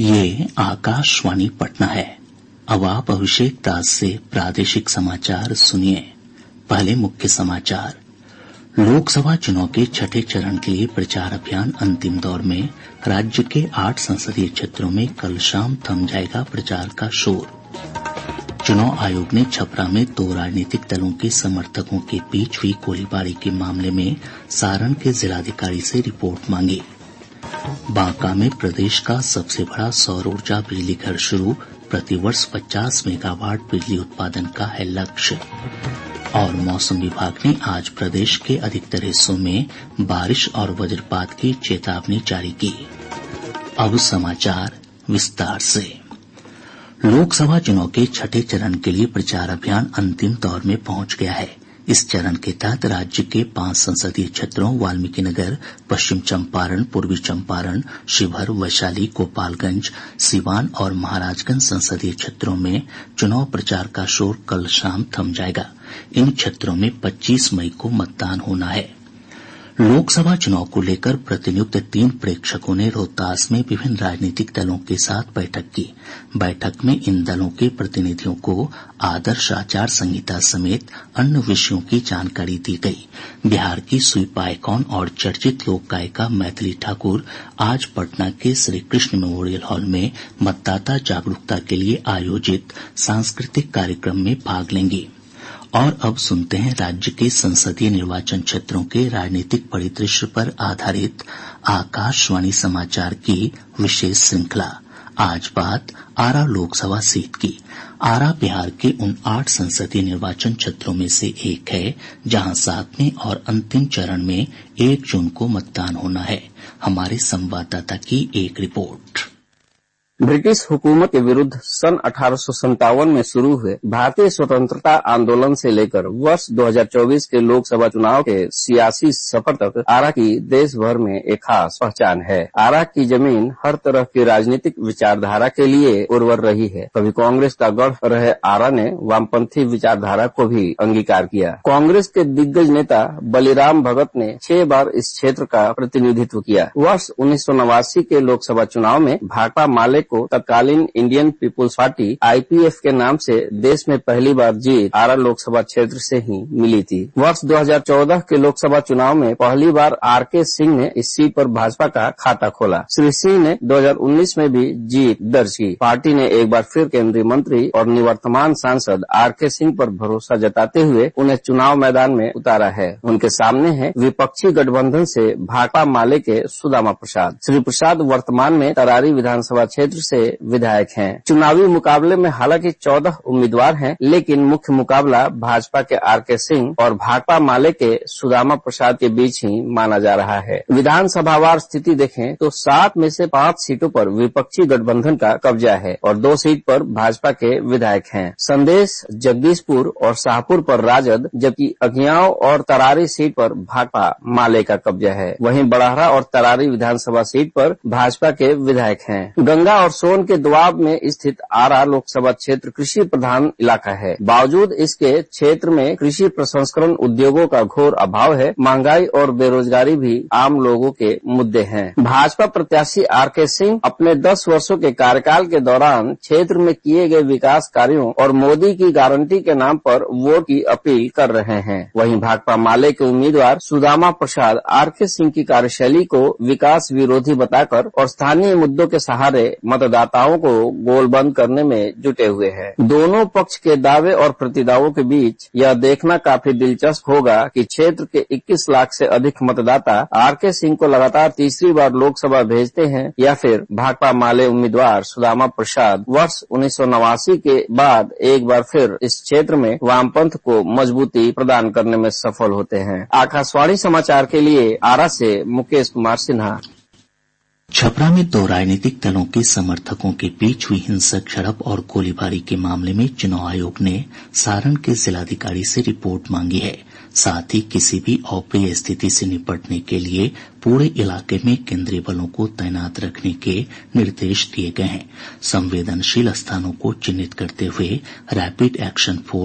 ये आकाशवाणी पटना है। अब आप अभिषेक दास से प्रादेशिक समाचार सुनिए। पहले मुख्य समाचार। लोकसभा चुनाव के छठे चरण के लिए प्रचार अभियान अंतिम दौर में। राज्य के 8 संसदीय क्षेत्रों में कल शाम थम जाएगा प्रचार का शोर। चुनाव आयोग ने छपरा में 2 राजनीतिक दलों के समर्थकों के बीच हुई गोलीबारी के मामले में सारण के जिलाधिकारी से रिपोर्ट मांगी। बांका में प्रदेश का सबसे बड़ा सौर ऊर्जा बिजली घर शुरू। प्रतिवर्ष 50 मेगावाट बिजली उत्पादन का है लक्ष्य। और मौसम विभाग ने आज प्रदेश के अधिकतर हिस्सों में बारिश और वज्रपात की चेतावनी जारी की। अब समाचार विस्तार से। लोकसभा चुनाव के छठे चरण के लिए प्रचार अभियान अंतिम दौर में पहुंच गया है। इस चरण के तहत राज्य के 5 संसदीय क्षेत्रों वाल्मीकिनगर, पश्चिम चंपारण, पूर्वी चंपारण, शिवहर, वैशाली, गोपालगंज, सिवान और महाराजगंज संसदीय क्षेत्रों में चुनाव प्रचार का शोर कल शाम थम जाएगा। इन क्षेत्रों में 25 मई को मतदान होना है। लोकसभा चुनाव को लेकर प्रतिनियुक्त 3 प्रेक्षकों ने रोहतास में विभिन्न राजनीतिक दलों के साथ बैठक की। बैठक में इन दलों के प्रतिनिधियों को आदर्श आचार संहिता समेत अन्य विषयों की जानकारी दी गई। बिहार की स्वीप आइकॉन और चर्चित लोक गायिका मैथिली ठाकुर आज पटना के श्री कृष्ण मेमोरियल हॉल में मतदाता जागरूकता के लिए आयोजित सांस्कृतिक कार्यक्रम में भाग लेंगी। और अब सुनते हैं राज्य के संसदीय निर्वाचन क्षेत्रों के राजनीतिक परिदृश्य पर आधारित आकाशवाणी समाचार की विशेष श्रृंखला। आज बात आरा लोकसभा सीट की। आरा बिहार के उन 8 संसदीय निर्वाचन क्षेत्रों में से एक है जहां 7वें और अंतिम चरण में 1 जून को मतदान होना है। हमारे संवाददाता की एक रिपोर्ट। ब्रिटिश हुकूमत के विरुद्ध सन 1857 में शुरू हुए भारतीय स्वतंत्रता आंदोलन से लेकर वर्ष 2024 के लोकसभा चुनाव के सियासी सफर तक आरा की देश भर में एक खास पहचान है। आरा की जमीन हर तरह की राजनीतिक विचारधारा के लिए उर्वर रही है। कभी कांग्रेस का गढ़ रहे आरा ने वामपंथी विचारधारा को भी अंगीकार किया। कांग्रेस के दिग्गज नेता बलिराम भगत ने 6 बार इस क्षेत्र का प्रतिनिधित्व किया। वर्ष 1989 के लोकसभा चुनाव में भाकपा माले को तत्कालीन इंडियन पीपुल्स पार्टी IPF के नाम से देश में पहली बार जीत आरा लोकसभा क्षेत्र से ही मिली थी। वर्ष 2014 के लोकसभा चुनाव में पहली बार RK सिंह ने इस सीट पर भाजपा का खाता खोला। श्री सिंह ने 2019 में भी जीत दर्ज की। पार्टी ने एक बार फिर केंद्रीय मंत्री और निवर्तमान सांसद RK सिंह पर भरोसा जताते हुए उन्हें चुनाव मैदान में उतारा है। उनके सामने है विपक्षी गठबंधन से भाकपा माले के सुदामा प्रसाद। श्री प्रसाद वर्तमान में तरारी विधानसभा क्षेत्र से विधायक हैं। चुनावी मुकाबले में हालांकि 14 उम्मीदवार हैं, लेकिन मुख्य मुकाबला भाजपा के RK सिंह और भाकपा माले के सुदामा प्रसाद के बीच ही माना जा रहा है। विधानसभावार स्थिति देखें तो 7 में से 5 सीटों पर विपक्षी गठबंधन का कब्जा है और 2 सीट पर भाजपा के विधायक हैं। संदेश, जगदीशपुर और शाहपुर पर राजद, जबकि अगियाव और तरारी सीट पर भाकपा माले का कब्जा है। वहीं बड़हरा और तरारी विधानसभा सीट पर भाजपा के विधायक हैं। गंगा और सोन के दोआब में स्थित आरा लोकसभा क्षेत्र कृषि प्रधान इलाका है। बावजूद इसके क्षेत्र में कृषि प्रसंस्करण उद्योगों का घोर अभाव है। महंगाई और बेरोजगारी भी आम लोगों के मुद्दे हैं। भाजपा प्रत्याशी RK सिंह अपने 10 वर्षों के कार्यकाल के दौरान क्षेत्र में किए गए विकास कार्यों और मोदी की गारंटी के नाम पर वोट की अपील कर रहे हैं। वहीं भाकपा माले के उम्मीदवार सुदामा प्रसाद RK सिंह की कार्यशैली को विकास विरोधी बताकर और स्थानीय मुद्दों के सहारे मतदाताओं को गोलबंद करने में जुटे हुए हैं। दोनों पक्ष के दावे और प्रतिदावों के बीच यह देखना काफी दिलचस्प होगा कि क्षेत्र के 21 लाख से अधिक मतदाता RK सिंह को लगातार तीसरी बार लोकसभा भेजते हैं या फिर भाकपा माले उम्मीदवार सुदामा प्रसाद वर्ष 1989 के बाद एक बार फिर इस क्षेत्र में वामपंथ को मजबूती प्रदान करने में सफल होते हैं। आकाशवाणी समाचार के लिए आरा से मुकेश कुमार सिन्हा। छपरा में 2 राजनीतिक दलों के समर्थकों के बीच हुई हिंसक झड़प और गोलीबारी के मामले में चुनाव आयोग ने सारण के जिलाधिकारी से रिपोर्ट मांगी है। साथ ही किसी भी अप्रिय स्थिति से निपटने के लिए पूरे इलाके में केंद्रीय बलों को तैनात रखने के निर्देश दिए गए हैं। संवेदनशील स्थानों को चिन्हित करते हुए रैपिड एक्शन फोर्स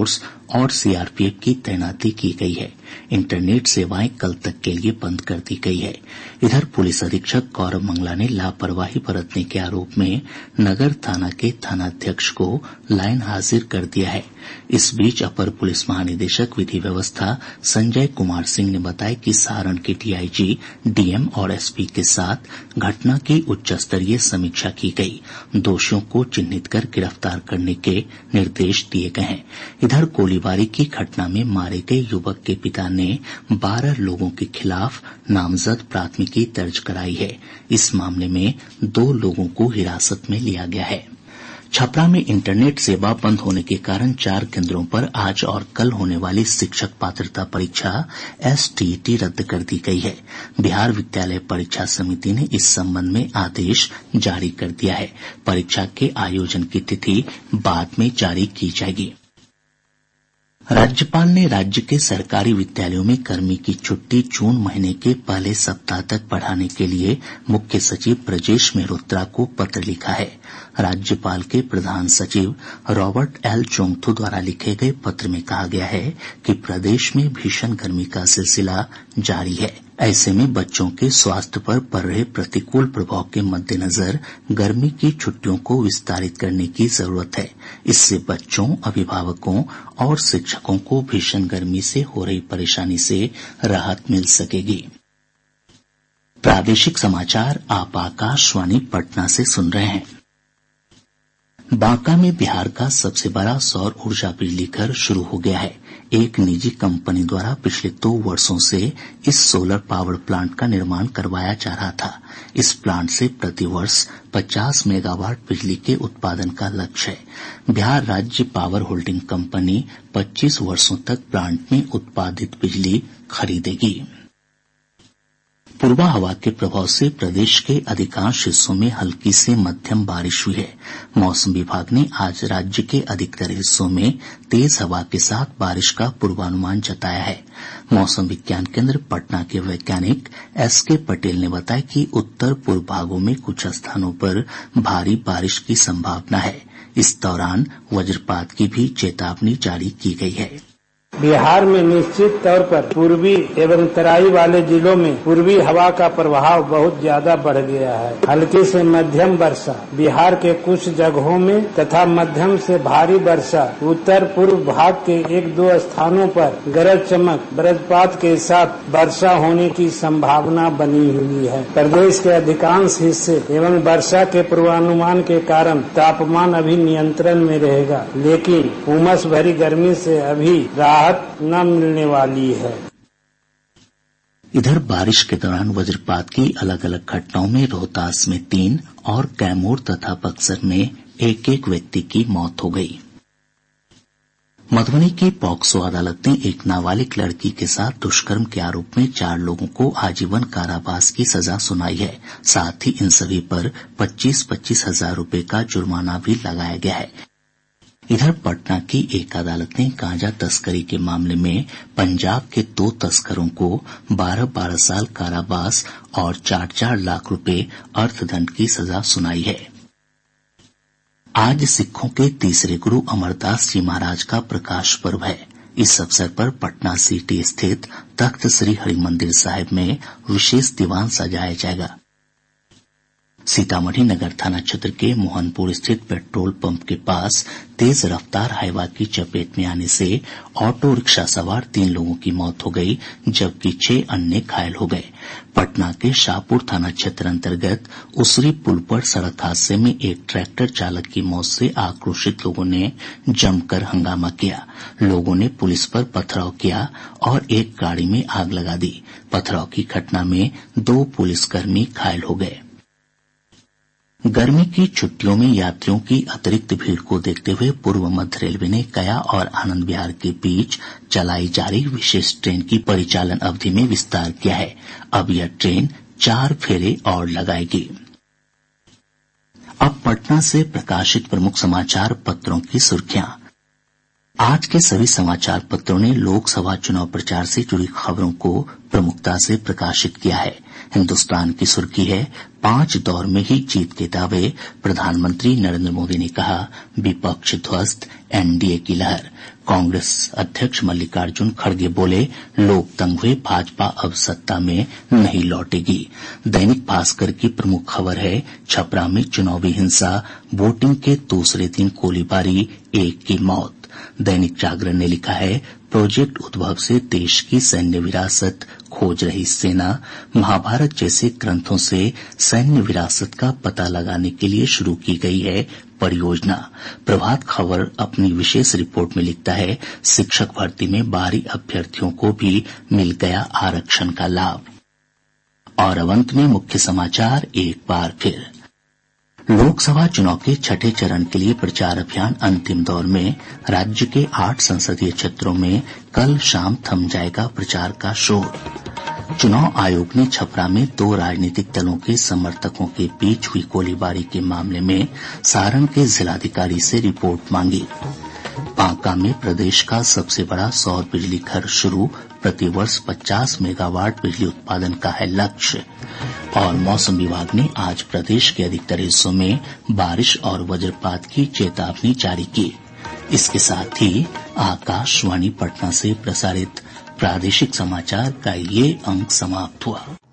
और सीआरपीएफ की तैनाती की गई है। इंटरनेट सेवाएं कल तक के लिए बंद कर दी गई है। इधर पुलिस अधीक्षक गौरव मंगला ने लापरवाही बरतने के आरोप में नगर थाना के थानाध्यक्ष को लाइन हाजिर कर दिया है। इस बीच अपर पुलिस महानिदेशक विधि व्यवस्था संजय कुमार सिंह ने बताया कि सारण के डीआईजी, डीएम और एसपी के साथ घटना की उच्च स्तरीय समीक्षा की गई। दोषियों को चिन्हित कर गिरफ्तार करने के निर्देश दिए गए हैं। इधर गोलीबारी की घटना में मारे गए युवक के पिता ने 12 लोगों के खिलाफ नामजद प्राथमिकी दर्ज कराई है। इस मामले में 2 लोगों को हिरासत में लिया गया है। छपरा में इंटरनेट सेवा बंद होने के कारण 4 केंद्रों पर आज और कल होने वाली शिक्षक पात्रता परीक्षा एसटीईटी रद्द कर दी गई है। बिहार विद्यालय परीक्षा समिति ने इस संबंध में आदेश जारी कर दिया है। परीक्षा के आयोजन की तिथि बाद में जारी की जाएगी। राज्यपाल ने राज्य के सरकारी विद्यालयों में गर्मी की छुट्टी जून महीने के पहले सप्ताह तक बढ़ाने के लिए मुख्य सचिव ब्रजेश मेहरोत्रा को पत्र लिखा है। राज्यपाल के प्रधान सचिव रॉबर्ट एल चोंगथू द्वारा लिखे गए पत्र में कहा गया है कि प्रदेश में भीषण गर्मी का सिलसिला जारी है। ऐसे में बच्चों के स्वास्थ्य पर पड़ रहे प्रतिकूल प्रभाव के मद्देनजर गर्मी की छुट्टियों को विस्तारित करने की जरूरत है। इससे बच्चों, अभिभावकों और शिक्षकों को भीषण गर्मी से हो रही परेशानी से राहत मिल सकेगी। प्रादेशिक समाचार आप आकाशवाणी पटना से सुन रहे हैं। बांका में बिहार का सबसे बड़ा सौर ऊर्जा बिजली घर शुरू हो गया है। एक निजी कंपनी द्वारा पिछले 2 वर्षों से इस सोलर पावर प्लांट का निर्माण करवाया जा रहा था। इस प्लांट से प्रति वर्ष 50 मेगावाट बिजली के उत्पादन का लक्ष्य है। बिहार राज्य पावर होल्डिंग कंपनी 25 वर्षों तक प्लांट में उत्पादित बिजली खरीदेगी। पूर्वा हवा के प्रभाव से प्रदेश के अधिकांश हिस्सों में हल्की से मध्यम बारिश हुई है। मौसम विभाग ने आज राज्य के अधिकतर हिस्सों में तेज हवा के साथ बारिश का पूर्वानुमान जताया है। मौसम विज्ञान केंद्र पटना के वैज्ञानिक एसके पटेल ने बताया कि उत्तर पूर्व भागों में कुछ स्थानों पर भारी बारिश की संभावना है। इस दौरान वज्रपात की भी चेतावनी जारी की गई है। बिहार में निश्चित तौर पर पूर्वी एवं तराई वाले जिलों में पूर्वी हवा का प्रभाव बहुत ज्यादा बढ़ गया है। हल्की से मध्यम वर्षा बिहार के कुछ जगहों में तथा मध्यम से भारी वर्षा उत्तर पूर्व भाग के 1-2 स्थानों पर गरज चमक वज्रपात के साथ वर्षा होने की संभावना बनी हुई है। प्रदेश के अधिकांश हिस्से एवं वर्षा के पूर्वानुमान के कारण तापमान अभी नियंत्रण में रहेगा, लेकिन उमस भरी गर्मी से अभी राहत न मिलने वाली है। इधर बारिश के दौरान वज्रपात की अलग अलग घटनाओं में रोहतास में 3 और कैमूर तथा बक्सर में 1-1 व्यक्ति की मौत हो गई। मधुबनी की पॉक्सो अदालत ने एक नाबालिग लड़की के साथ दुष्कर्म के आरोप में 4 लोगों को आजीवन कारावास की सजा सुनाई है। साथ ही इन सभी पर 25-25 हजार रूपये का जुर्माना भी लगाया गया है। इधर पटना की एक अदालत ने गांजा तस्करी के मामले में पंजाब के 2 तस्करों को 12-12 साल कारावास और 4-4 लाख रुपए अर्थदंड की सजा सुनाई है। आज सिखों के तीसरे गुरु अमरदास जी महाराज का प्रकाश पर्व है। इस अवसर पर पटना सिटी स्थित तख्त श्री हरिमंदिर साहिब में विशेष दीवान सजाया जाएगा। सीतामढ़ी नगर थाना क्षेत्र के मोहनपुर स्थित पेट्रोल पंप के पास तेज रफ्तार हाईवा की चपेट में आने से ऑटो रिक्शा सवार 3 लोगों की मौत हो गई, जबकि 6 अन्य घायल हो गए। पटना के शाहपुर थाना क्षेत्र अंतर्गत उसरी पुल पर सड़क हादसे में एक ट्रैक्टर चालक की मौत से आक्रोशित लोगों ने जमकर हंगामा किया। लोगों ने पुलिस पर पथराव किया और एक गाड़ी में आग लगा दी। पथराव की घटना में 2 पुलिसकर्मी घायल हो गए। गर्मी की छुट्टियों में यात्रियों की अतिरिक्त भीड़ को देखते हुए पूर्व मध्य रेलवे ने गया और आनंद विहार के बीच चलाई जा रही विशेष ट्रेन की परिचालन अवधि में विस्तार किया है। अब यह ट्रेन 4 फेरे और लगाएगी। अब पटना से प्रकाशित प्रमुख समाचार पत्रों की सुर्खियां। आज के सभी समाचार पत्रों ने लोकसभा चुनाव प्रचार से जुड़ी खबरों को प्रमुखता से प्रकाशित किया है। हिन्दुस्तान की सुर्खी है 5 दौर में ही जीत के दावे, प्रधानमंत्री नरेंद्र मोदी ने कहा विपक्ष ध्वस्त, एनडीए की लहर। कांग्रेस अध्यक्ष मल्लिकार्जुन खड़गे बोले लोग तंग हुए, भाजपा अब सत्ता में नहीं लौटेगी। दैनिक भास्कर की प्रमुख खबर है छपरा में चुनावी हिंसा, वोटिंग के दूसरे दिन गोलीबारी, 1 की मौत। दैनिक जागरण ने लिखा है प्रोजेक्ट उद्भव से देश की सैन्य विरासत खोज रही सेना, महाभारत जैसे ग्रंथों से सैन्य विरासत का पता लगाने के लिए शुरू की गई है परियोजना। प्रभात खबर अपनी विशेष रिपोर्ट में लिखता है शिक्षक भर्ती में बाहरी अभ्यर्थियों को भी मिल गया आरक्षण का लाभ। और अब अंत में मुख्य समाचार एक बार फिर। लोकसभा चुनाव के छठे चरण के लिए प्रचार अभियान अंतिम दौर में। राज्य के 8 संसदीय क्षेत्रों में कल शाम थम जाएगा प्रचार का शोर। चुनाव आयोग ने छपरा में 2 राजनीतिक दलों के समर्थकों के बीच हुई गोलीबारी के मामले में सारण के जिलाधिकारी से रिपोर्ट मांगी। बांका में प्रदेश का सबसे बड़ा सौर बिजली घर शुरू, प्रतिवर्ष 50 मेगावाट बिजली उत्पादन का है लक्ष्य। और मौसम विभाग ने आज प्रदेश के अधिकतर हिस्सों में बारिश और वज्रपात की चेतावनी जारी की। इसके साथ ही आकाशवाणी पटना से प्रसारित प्रादेशिक समाचार का ये अंक समाप्त हुआ।